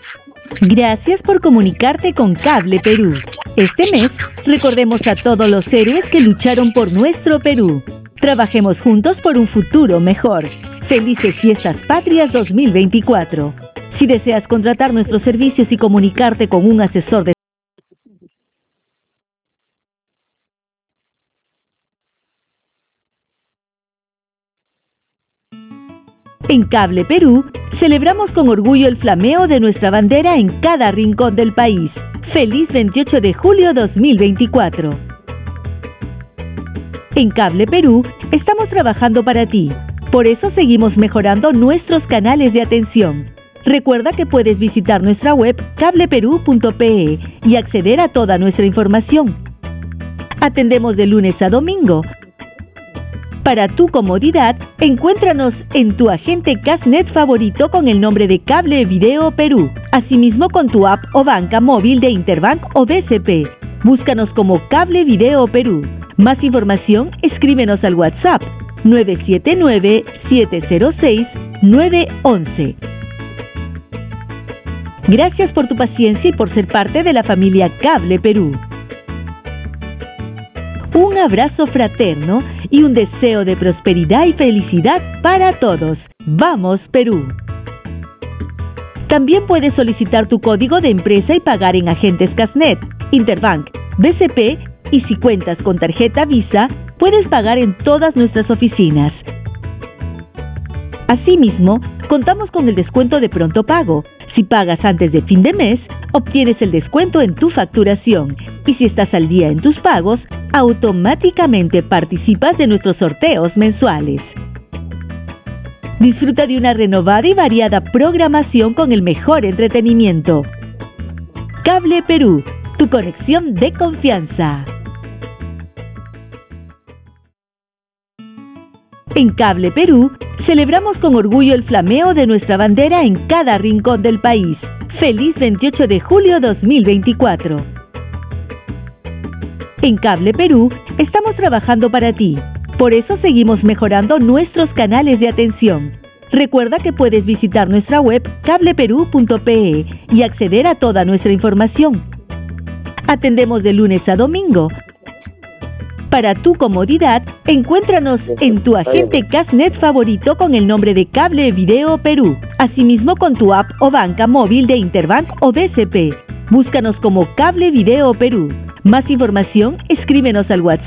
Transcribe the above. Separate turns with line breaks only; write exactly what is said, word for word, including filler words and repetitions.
Gracias por comunicarte con Cable Perú. Este mes, recordemos a todos los héroes que lucharon por nuestro Perú. Trabajemos juntos por un futuro mejor. Felices Fiestas Patrias dos mil veinticuatro. Si deseas contratar nuestros servicios y comunicarte con un asesor de En Cable Perú, celebramos con orgullo el flameo de nuestra bandera en cada rincón del país. ¡Feliz veintiocho de julio dos mil veinticuatro! En Cable Perú, estamos trabajando para ti. Por eso seguimos mejorando nuestros canales de atención. Recuerda que puedes visitar nuestra web cable perú punto pe y acceder a toda nuestra información. Atendemos de lunes a domingo. Para tu comodidad, encuéntranos en tu agente Casnet favorito con el nombre de Cable Video Perú, asimismo con tu app o banca móvil de Interbank o B C P. Búscanos como Cable Video Perú. Más información, escríbenos al WhatsApp nueve siete nueve, siete cero seis, nueve uno uno. Gracias por tu paciencia y por ser parte de la familia Cable Perú. Un abrazo fraterno y un deseo de prosperidad y felicidad para todos. ¡Vamos, Perú! También puedes solicitar tu código de empresa y pagar en agentes Casnet, Interbank, B C P y si cuentas con tarjeta Visa, puedes pagar en todas nuestras oficinas. Asimismo, contamos con el descuento de pronto pago. Si pagas antes de fin de mes, obtienes el descuento en tu facturación. Y si estás al día en tus pagos, automáticamente participas de nuestros sorteos mensuales. Disfruta de una renovada y variada programación con el mejor entretenimiento. Cable Perú, tu conexión de confianza. En Cable Perú, celebramos con orgullo el flameo de nuestra bandera en cada rincón del país. ¡Feliz veintiocho de julio dos mil veinticuatro! En Cable Perú, estamos trabajando para ti. Por eso seguimos mejorando nuestros canales de atención. Recuerda que puedes visitar nuestra web cable perú punto pe y acceder a toda nuestra información. Atendemos de lunes a domingo. Para tu comodidad, encuéntranos en tu agente Casnet favorito con el nombre de Cable Video Perú, asimismo con tu app o banca móvil de Interbank o B C P. Búscanos como Cable Video Perú. Más información, escríbenos al WhatsApp